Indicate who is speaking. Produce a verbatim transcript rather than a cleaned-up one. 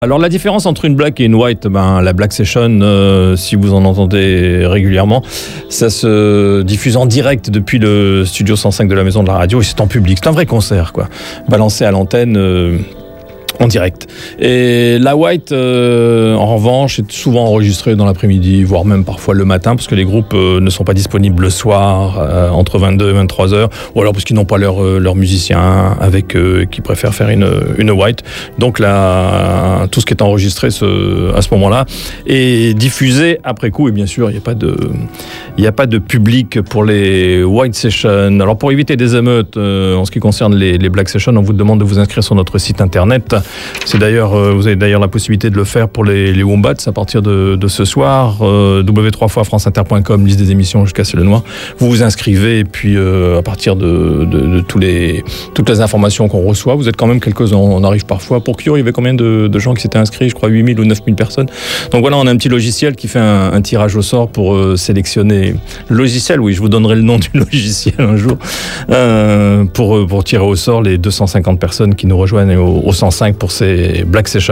Speaker 1: Alors la différence entre une black et une white, ben, la black session, euh, si vous en entendez régulièrement, ça se diffuse en direct depuis le studio cent cinq de la Maison de la Radio et c'est en public, c'est un vrai concert quoi, balancé à l'antenne euh, en direct. Et la white, euh, en revanche, est souvent enregistrée dans l'après-midi, voire même parfois le matin, parce que les groupes euh, ne sont pas disponibles le soir, euh, entre vingt-deux et vingt-trois heures, ou alors parce qu'ils n'ont pas leur, euh, leur musicien avec eux, qui préfèrent faire une, une white. Donc là, tout ce qui est enregistré ce, à ce moment-là est diffusé après coup, et bien sûr, il n'y a pas de, il n'y a pas de public pour les white sessions. Alors pour éviter des émeutes, euh, en ce qui concerne les, les black sessions, on vous demande de vous inscrire sur notre site internet. C'est d'ailleurs, euh, vous avez d'ailleurs la possibilité de le faire pour les, les Wombats à partir de, de ce soir. Euh, w trois fois franceinter point com, liste des émissions jusqu'à C'est le Noir. Vous vous inscrivez et puis euh, à partir de, de, de tous les, toutes les informations qu'on reçoit, vous êtes quand même quelques-uns. On arrive parfois. Pour Cure, il y avait combien de, de gens qui s'étaient inscrits? Je crois huit mille ou neuf mille personnes. Donc voilà, on a un petit logiciel qui fait un, un tirage au sort pour euh, sélectionner. Le logiciel, oui, je vous donnerai le nom du logiciel un jour. Euh, pour, pour tirer au sort les deux cent cinquante personnes qui nous rejoignent au, au cent cinq pour ces Black Sessions.